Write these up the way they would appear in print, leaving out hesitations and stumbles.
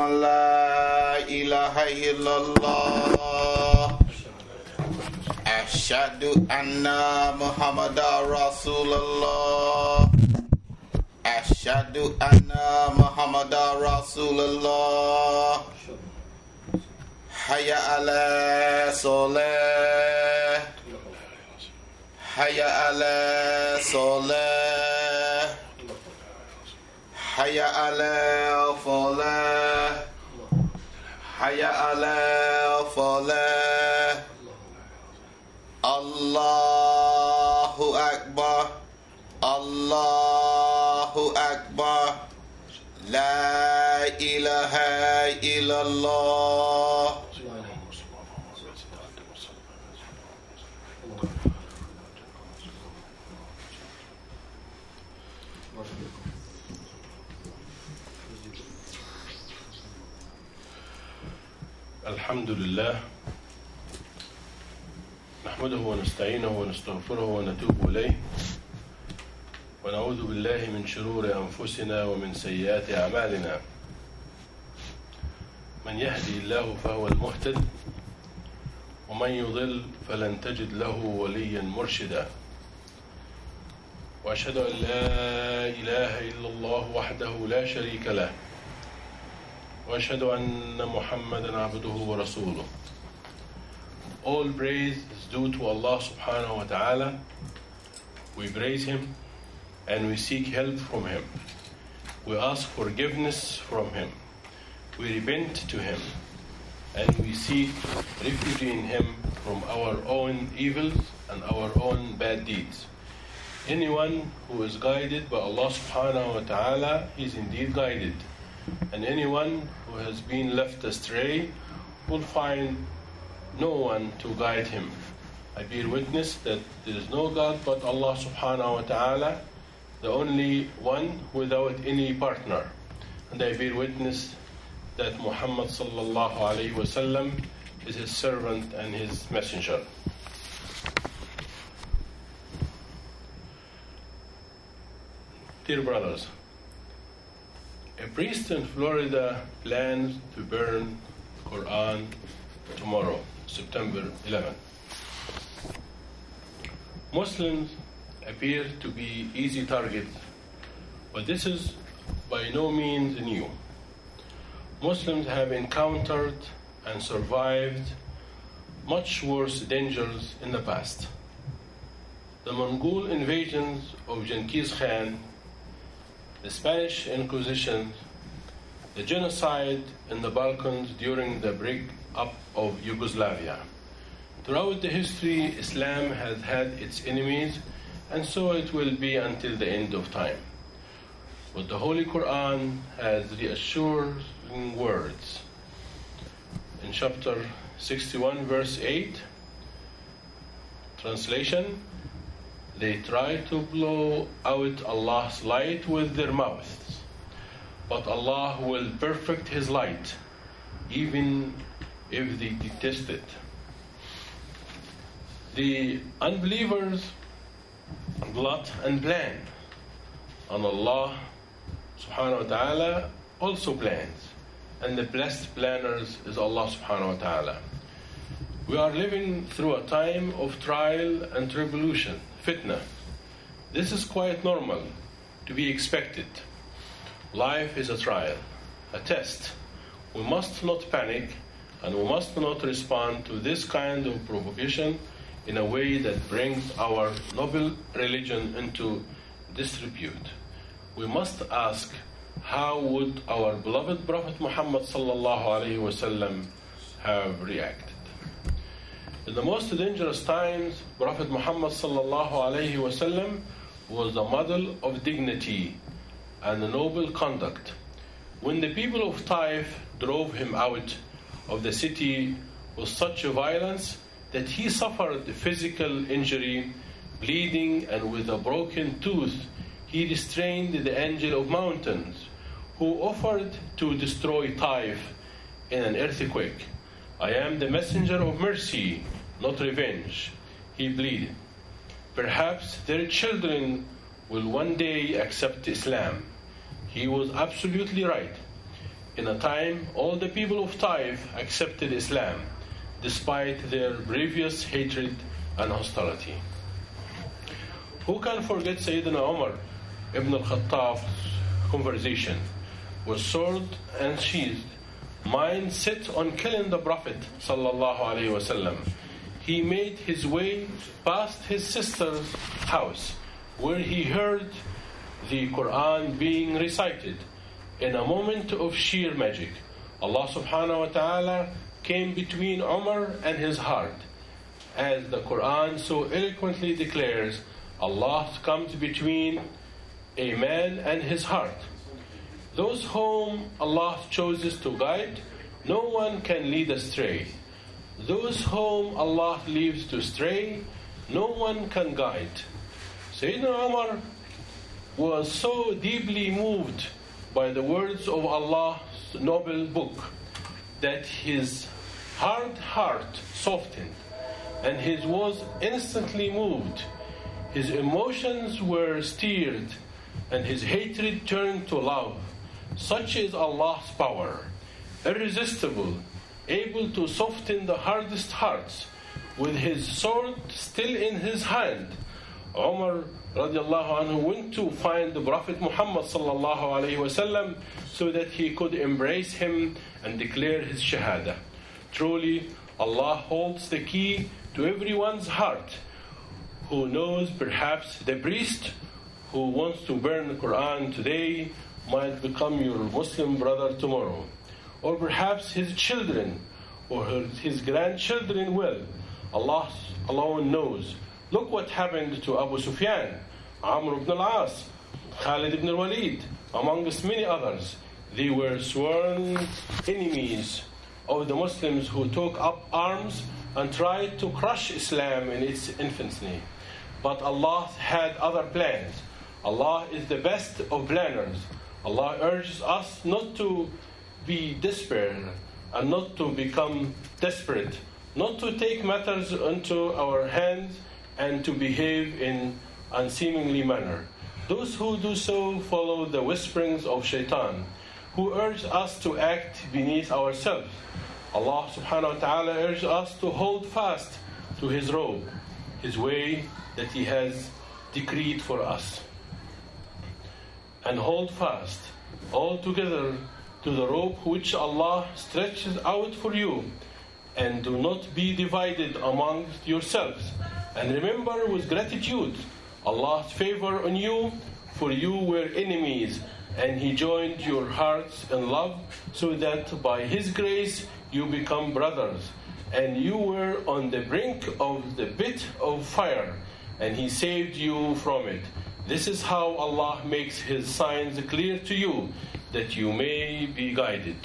أن لا إله إلا الله أشهد أن محمدا رسول الله أشهد أن محمدا رسول الله حي على الصلاة حي على الصلاة حي على الفلاح حي على الفلاح الله أكبر الله أكبر لا إله إلا الله. الحمد لله نحمده ونستعينه ونستغفره ونتوب إليه ونعوذ بالله من شرور أنفسنا ومن سيئات أعمالنا من يهدي الله فهو المهتد ومن يضل فلن تجد له وليا مرشدا وأشهد أن لا إله إلا الله وحده لا شريك له وأشهد أن محمدا عبده ورسوله. All praise is due to Allah subhanahu wa ta'ala. We praise Him and we seek help from Him. We ask forgiveness from Him. We repent to Him and we seek refuge in Him from our own evils and our own bad deeds. Anyone who is guided by Allah subhanahu wa ta'ala is indeed guided. And anyone who has been left astray will find no one to guide him. I bear witness that there is no God but Allah subhanahu wa ta'ala, the only one without any partner. And I bear witness that Muhammad sallallahu alayhi wa sallam is his servant and his messenger. Dear brothers, a priest in Florida plans to burn Quran tomorrow, September 11. Muslims appear to be easy targets, but this is by no means new. Muslims have encountered and survived much worse dangers in the past. The Mongol invasions of Genghis Khan, the Spanish Inquisition, the genocide in the Balkans during the break-up of Yugoslavia. Throughout the history, Islam has had its enemies, and so it will be until the end of time. But the Holy Quran has reassuring words. In chapter 61, verse 8, translation, they try to blow out Allah's light with their mouths, but Allah will perfect His light, even if they detest it. The unbelievers plot and plan, and Allah subhanahu wa ta'ala also plans, and the blessed planners is Allah subhanahu wa ta'ala. We are living through a time of trial and tribulation, fitna. This is quite normal, to be expected. Life is a trial, a test. We must not panic, and we must not respond to this kind of provocation in a way that brings our noble religion into disrepute. We must ask, how would our beloved Prophet Muhammad sallallahu alaihi wasallam have reacted? In the most dangerous times, Prophet Muhammad sallallahu alaihi wasallam was a model of dignity and noble conduct. When the people of Taif drove him out of the city with such violence that he suffered physical injury, bleeding, and with a broken tooth, he restrained the angel of mountains, who offered to destroy Taif in an earthquake. I am the messenger of mercy, not revenge, he pleaded. Perhaps their children will one day accept Islam. He was absolutely right. In a time, all the people of Taif accepted Islam, despite their previous hatred and hostility. Who can forget Sayyidina Umar ibn al-Khattab's conversation with sword and sheath, mind set on killing the Prophet sallallahu alaihi wasallam? He made his way past his sister's house, where he heard the Quran being recited. In a moment of sheer magic, Allah subhanahu wa ta'ala came between Umar and his heart. As the Quran so eloquently declares, Allah comes between a man and his heart. Those whom Allah chooses to guide, no one can lead astray. Those whom Allah leaves to stray, no one can guide. Sayyidina Umar was so deeply moved by the words of Allah's noble book that his hard heart softened and he was instantly moved. His emotions were stirred and his hatred turned to love. Such is Allah's power, irresistible, able to soften the hardest hearts. With his sword still in his hand, Umar radiallahu anhu went to find the Prophet Muhammad sallallahu alayhi wasallam so that he could embrace him and declare his shahada. Truly, Allah holds the key to everyone's heart. Who knows, perhaps the priest who wants to burn the Quran today might become your Muslim brother tomorrow. Or perhaps his children or his grandchildren will. Allah alone knows. Look what happened to Abu Sufyan, Amr ibn al-As, Khalid ibn al-Walid, amongst many others. They were sworn enemies of the Muslims who took up arms and tried to crush Islam in its infancy. But Allah had other plans. Allah is the best of planners. Allah urges us not to be despair and not to become desperate, not to take matters into our hands and to behave in unseemly manner. Those who do so follow the whisperings of shaitan, who urge us to act beneath ourselves. Allah subhanahu wa ta'ala urges us to hold fast to His robe, His way that He has decreed for us. And hold fast all together to the rope which Allah stretches out for you, and do not be divided amongst yourselves. And remember with gratitude Allah's favor on you, for you were enemies, and He joined your hearts in love, so that by His grace you become brothers. And you were on the brink of the pit of fire, and He saved you from it. This is how Allah makes His signs clear to you, that you may be guided.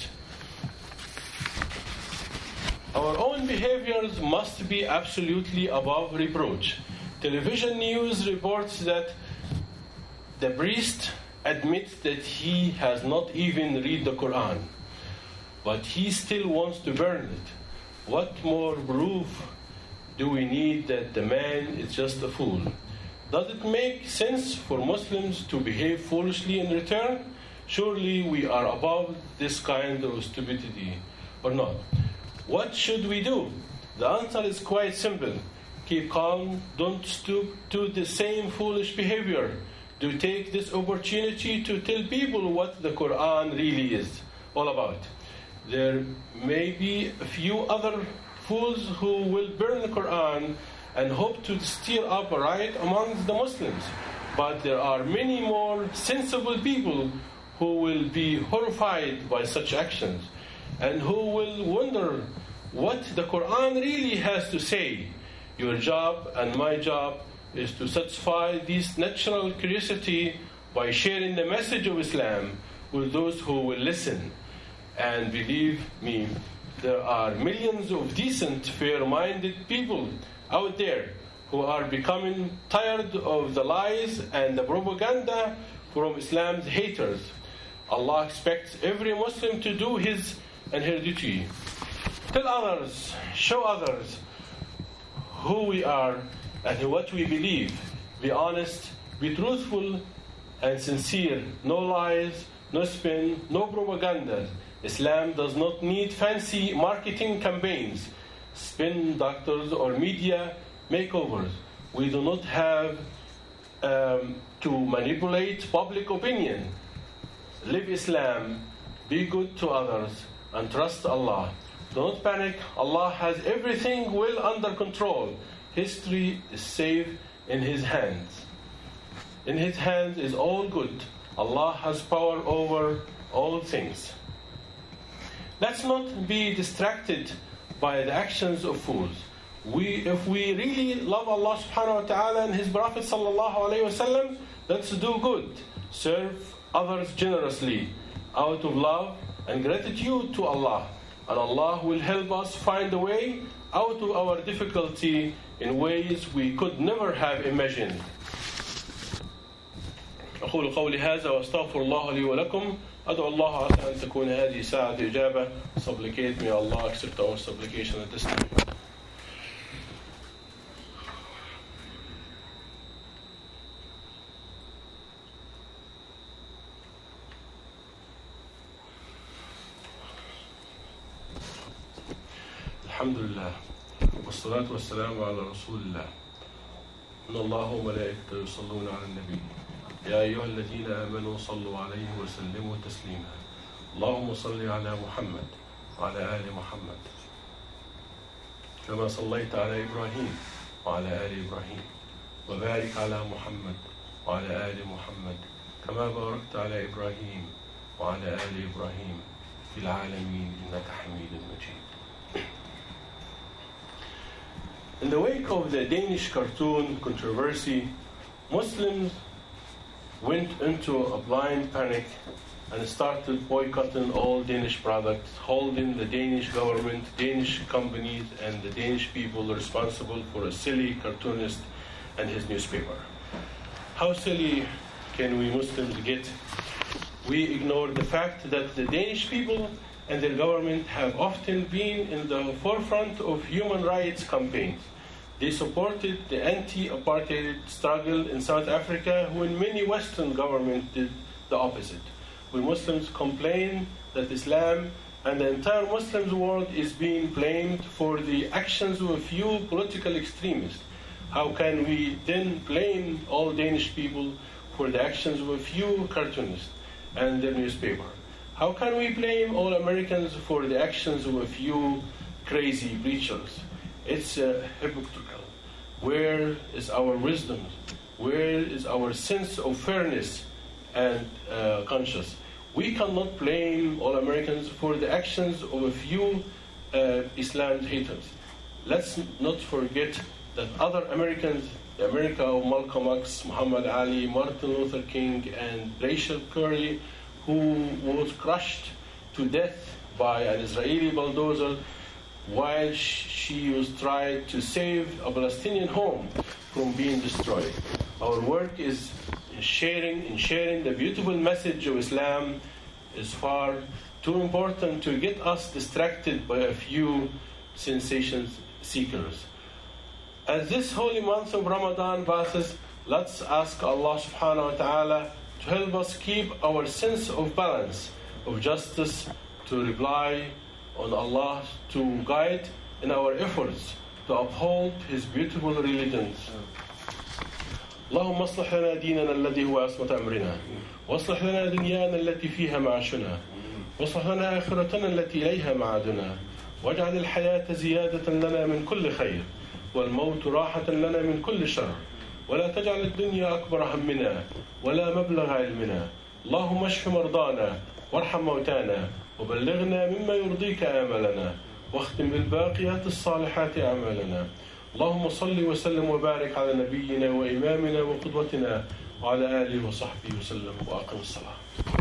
Our own behaviors must be absolutely above reproach. Television news reports that the priest admits that he has not even read the Quran, but he still wants to burn it. What more proof do we need that the man is just a fool? Does it make sense for Muslims to behave foolishly in return? Surely we are above this kind of stupidity, or not? What should we do? The answer is quite simple. Keep calm, don't stoop to the same foolish behavior. Do take this opportunity to tell people what the Quran really is all about. There may be a few other fools who will burn the Quran and hope to stir up a riot amongst the Muslims. But there are many more sensible people who will be horrified by such actions and who will wonder what the Quran really has to say. Your job and my job is to satisfy this natural curiosity by sharing the message of Islam with those who will listen. And believe me, there are millions of decent, fair-minded people out there who are becoming tired of the lies and the propaganda from Islam's haters. Allah expects every Muslim to do his and her duty. Tell others, show others who we are and what we believe. Be honest, be truthful and sincere. No lies, no spin, no propaganda. Islam does not need fancy marketing campaigns, spin doctors, or media makeovers. We do not have to manipulate public opinion. Live Islam, be good to others, and trust Allah. Do not panic. Allah has everything well under control. History is safe in His hands. In His hands is all good. Allah has power over all things. Let's not be distracted by the actions of fools. If we really love Allah subhanahu wa ta'ala and His Prophet sallallahu alayhi wa sallam, let's do good. Serve others generously out of love and gratitude to Allah. And Allah will help us find a way out of our difficulty in ways we could never have imagined. أقول قولي هذا وأستغفر الله لي ولكم. أدعو الله عسى أن تكون هذه ساعة إجابة. Supplicate, may Allah accept our supplication at this time. الحمد لله والصلاة والسلام على رسول الله. إن الله وملائكته يصلون على النبي يا أيها الذين آمنوا صلوا عليه وسلموا تسليما. اللهم صل على محمد وعلى آل محمد كما صليت على إبراهيم وعلى آل إبراهيم وبارك على محمد وعلى آل محمد كما باركت على إبراهيم وعلى آل إبراهيم في العالمين إنك حميد مجيد. In the wake of the Danish cartoon controversy, Muslims went into a blind panic and started boycotting all Danish products, holding the Danish government, Danish companies, and the Danish people responsible for a silly cartoonist and his newspaper. How silly can we Muslims get? We ignore the fact that the Danish people and their government have often been in the forefront of human rights campaigns. They supported the anti-apartheid struggle in South Africa when many Western governments did the opposite. We Muslims complain that Islam and the entire Muslim world is being blamed for the actions of a few political extremists. How can we then blame all Danish people for the actions of a few cartoonists and their newspaper? How can we blame all Americans for the actions of a few crazy preachers? It's hypocritical. Where is our wisdom? Where is our sense of fairness and conscience? We cannot blame all Americans for the actions of a few Islam haters. Let's not forget that other Americans, the America of Malcolm X, Muhammad Ali, Martin Luther King, and Rachel Curry, who was crushed to death by an Israeli bulldozer while she was trying to save a Palestinian home from being destroyed. Our work is in sharing the beautiful message of Islam is far too important to get us distracted by a few sensation seekers. As this holy month of Ramadan passes, let's ask Allah subhanahu wa ta'ala to help us keep our sense of balance, of justice, to rely on Allah to guide in our efforts to uphold His beautiful religions. اللهم اصلح لنا ديننا الذي هو عصمة أمرنا واصلح لنا دنيانا التي فيها معاشنا واصلح لنا آخرتنا التي إليها معادنا واجعل الحياة زيادة لنا من كل خير والموت راحة لنا من كل شر ولا تجعل الدنيا أكبر همنا ولا مبلغ علمنا. اللهم اشف مرضانا وارحم موتانا وبلغنا مما يرضيك آمالنا واختم بالباقيات الصالحات أعمالنا. اللهم صل وسلم وبارك على نبينا وإمامنا وقدوتنا وعلى آله وصحبه وسلم وأقم الصلاة.